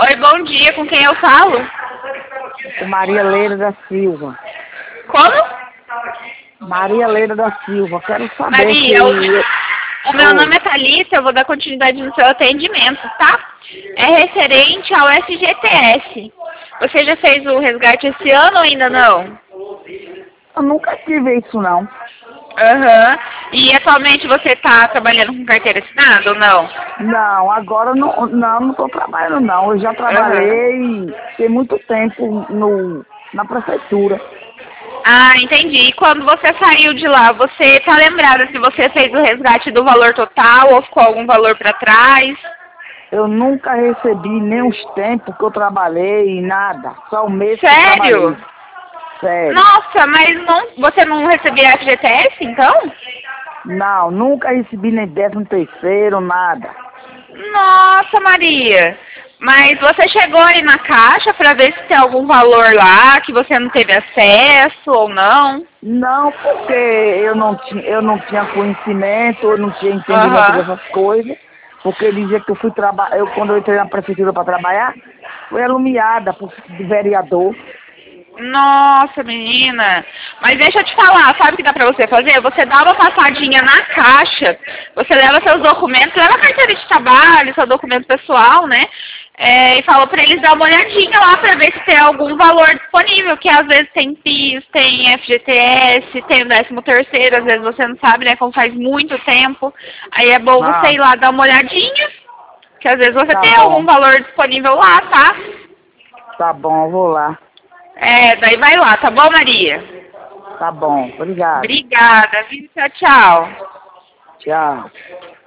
Oi, bom dia, com quem eu falo? Com Maria Leira da Silva. Como? Maria Leira da Silva. Quero saber Maria, se... o meu nome é Thalita, eu vou dar continuidade no seu atendimento, tá? É referente ao FGTS. Você já fez o resgate esse ano ou ainda não? Eu nunca tive isso, não. Aham. E atualmente você está trabalhando com carteira assinada ou não? Não, agora não estou trabalhando, não. Eu já Aham. trabalhei tem muito tempo na prefeitura. Ah, entendi. E quando você saiu de lá, você tá lembrada se você fez o resgate do valor total ou ficou algum valor para trás? Eu nunca recebi nem os tempos que eu trabalhei, nada. Só o mês que eu trabalhei. Sério? Sério. Nossa, mas você não recebia FGTS, então? Não, nunca recebi nem 13º, nada. Nossa, Maria. Mas você chegou aí na caixa para ver se tem algum valor lá que você não teve acesso ou não? Não, porque eu não tinha conhecimento, eu não tinha entendimento Aham. dessas coisas, porque dizia que eu fui trabalhar, quando eu entrei na prefeitura para trabalhar, fui alumiada por vereador. Nossa, menina. Mas deixa eu te falar, sabe o que dá pra você fazer? Você dá uma passadinha na caixa, você leva seus documentos, leva a carteira de trabalho, seu documento pessoal, né? E fala pra eles dar uma olhadinha lá pra ver se tem algum valor disponível, que às vezes tem PIS, tem FGTS, tem o 13º, às vezes você não sabe, né, como faz muito tempo. Aí é bom você ir Ah, lá dar uma olhadinha, que às vezes você tá tem algum bom, valor disponível lá, tá? tá bom, eu vou lá. Daí vai lá, tá bom, Maria? Tá bom, obrigado. Obrigada, viu? Tchau, tchau. Tchau.